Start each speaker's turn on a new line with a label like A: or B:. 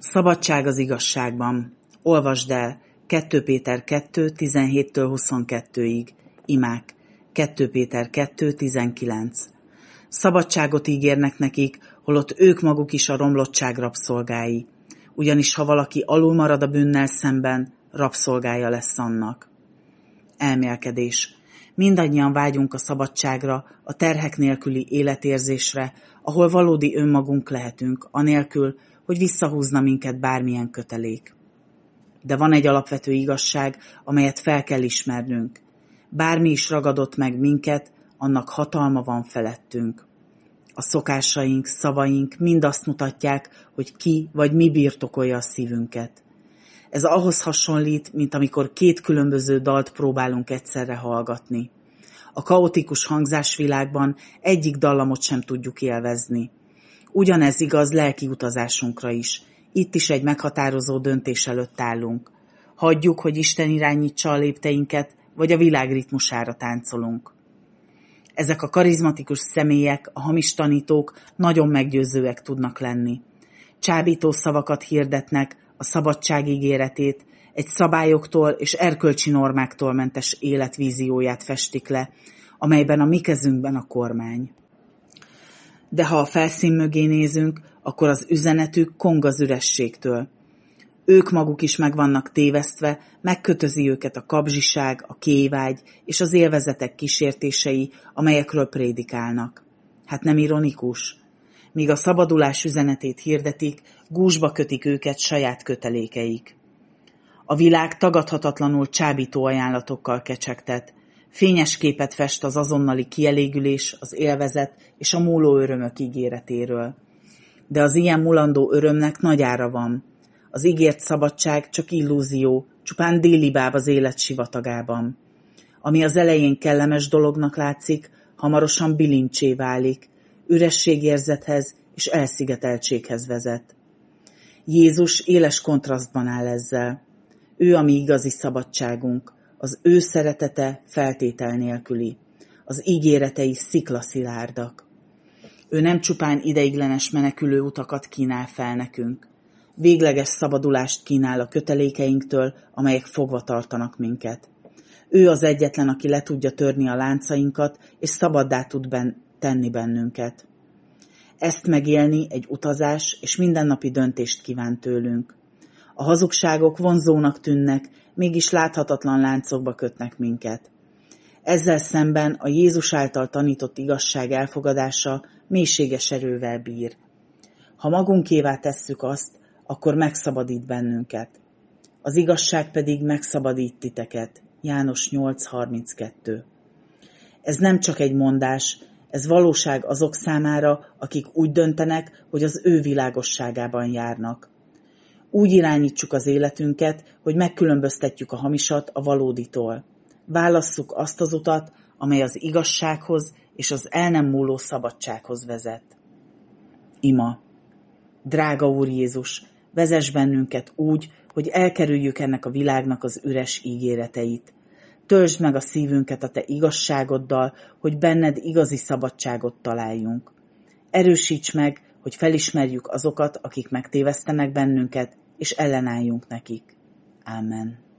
A: Szabadság az igazságban. Olvasd el 2 Péter 2, 17-től 22-ig. Imák 2 Péter 2, 19. Szabadságot ígérnek nekik, holott ők maguk is a romlottság rabszolgái. Ugyanis ha valaki alul marad a bűnnel szemben, rabszolgája lesz annak. Elmélkedés. Mindannyian vágyunk a szabadságra, a terhek nélküli életérzésre, ahol valódi önmagunk lehetünk, anélkül, hogy visszahúzna minket bármilyen kötelék. De van egy alapvető igazság, amelyet fel kell ismernünk. Bármi is ragadott meg minket, annak hatalma van felettünk. A szokásaink, szavaink mind azt mutatják, hogy ki vagy mi birtokolja a szívünket. Ez ahhoz hasonlít, mint amikor 2 különböző dalt próbálunk egyszerre hallgatni. A kaotikus hangzásvilágban egyik dallamot sem tudjuk élvezni. Ugyanez igaz lelki utazásunkra is. Itt is egy meghatározó döntés előtt állunk. Hagyjuk, hogy Isten irányítsa a lépteinket, vagy a világ ritmusára táncolunk. Ezek a karizmatikus személyek, a hamis tanítók nagyon meggyőzőek tudnak lenni. Csábító szavakat hirdetnek, a szabadság ígéretét, egy szabályoktól és erkölcsi normáktól mentes életvízióját festik le, amelyben a mi kezünkben a kormány. De ha a felszín mögé nézünk, akkor az üzenetük kong az ürességtől. Ők maguk is meg vannak tévesztve, megkötözi őket a kapzsiság, a kévágy és az élvezetek kísértései, amelyekről prédikálnak. Hát nem ironikus? Míg a szabadulás üzenetét hirdetik, gúzsba kötik őket saját kötelékeik. A világ tagadhatatlanul csábító ajánlatokkal kecsegtet, fényes képet fest az azonnali kielégülés, az élvezet és a múló örömök ígéretéről. De az ilyen mulandó örömnek nagy ára van. Az ígért szabadság csak illúzió, csupán délibáb az élet sivatagában. Ami az elején kellemes dolognak látszik, hamarosan bilincsé válik, ürességérzethez és elszigeteltséghez vezet. Jézus éles kontrasztban áll ezzel. Ő a mi igazi szabadságunk, az ő szeretete feltétel nélküli, az ígéretei sziklaszilárdak. Ő nem csupán ideiglenes menekülő utakat kínál fel nekünk, végleges szabadulást kínál a kötelékeinktől, amelyek fogva tartanak minket. Ő az egyetlen, aki le tudja törni a láncainkat, és szabaddá tud tenni bennünket. Ezt megélni egy utazás és mindennapi döntést kíván tőlünk. A hazugságok vonzónak tűnnek, mégis láthatatlan láncokba kötnek minket. Ezzel szemben a Jézus által tanított igazság elfogadása mélységes erővel bír. Ha magunkévá tesszük azt, akkor megszabadít bennünket. Az igazság pedig megszabadít titeket. János 8:32. Ez nem csak egy mondás, ez valóság azok számára, akik úgy döntenek, hogy az ő világosságában járnak. Úgy irányítsuk az életünket, hogy megkülönböztetjük a hamisat a valóditól. Válasszuk azt az utat, amely az igazsághoz és az el nem múló szabadsághoz vezet. Ima. Drága Úr Jézus, vezess bennünket úgy, hogy elkerüljük ennek a világnak az üres ígéreteit. Töltsd meg a szívünket a te igazságoddal, hogy benned igazi szabadságot találjunk. Erősíts meg, hogy felismerjük azokat, akik megtévesztenek bennünket, és ellenálljunk nekik. Ámen.